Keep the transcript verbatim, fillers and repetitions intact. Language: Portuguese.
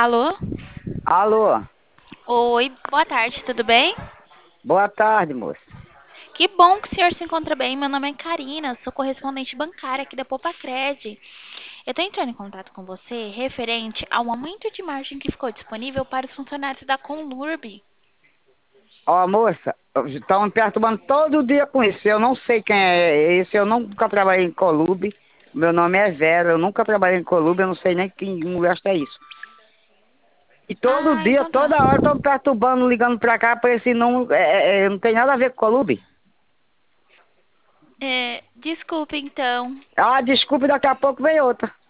Alô? Alô, Oi, boa tarde, tudo bem? boa tarde, moça. Que bom que o senhor se encontra bem. Meu nome é Karina, sou correspondente bancária aqui da Popacred. Eu tô entrando em contato com você referente ao aumento de margem que ficou disponível para os funcionários da Conlurb. Ó, moça, estão me perturbando todo dia com isso. Eu não sei quem é esse, eu nunca trabalhei em Colube. Meu nome é Vera, eu nunca trabalhei em Colube, eu não sei nem que mulher é isso. E todo Ah, dia, então tá. toda hora, estão me perturbando, ligando pra cá, para esse número, é, é, não tem nada a ver com Colube. É, desculpe então. Ah, desculpe, daqui a pouco vem outra.